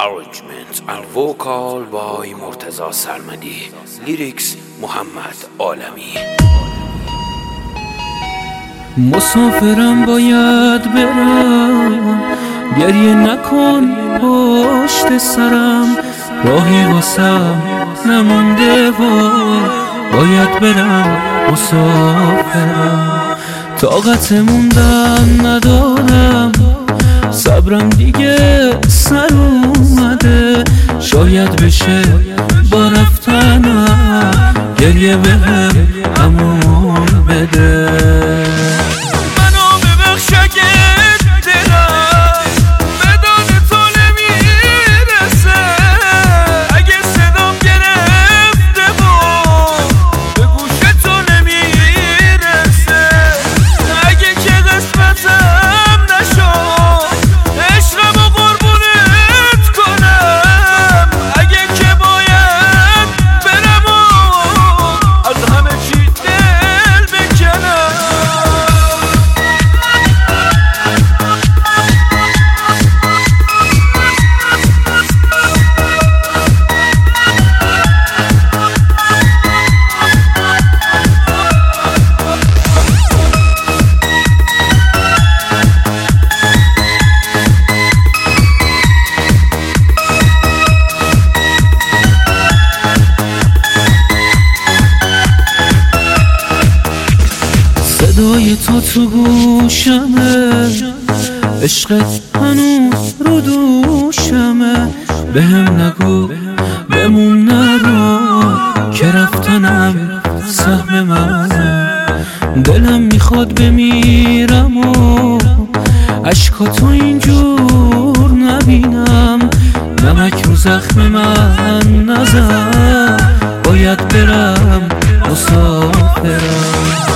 Arrangement and vocal by مرتضی سرمدی. لیریکس محمد عالمی. مسافرم باید برم، گریه نکن پشت سرم، راهی واسم نمونده و باید برم. مسافرم طاقت موندن ندارم، صبرم دیگه سر اومده، شاید بشه با رفتنم گریه بهم امون بده. منو ببخش اگه دلم به داد تو نمیرسه، اگه صدام گرفته و به گوش تو نمیرسه، اگه که قسمتم نشد عشقمو قربونت کنم، اگه که باید برم و از همه چی دل بکنم. صدای تو گوشمه، عشقت هنوز رو دوشمه، بهم نگو بمون نرو که رفتنم سهم منه، دلم میخواد بمیرم و عشقاتو اینجور نبینم، نمک رو زخم من نزن، باید برم مسافرم.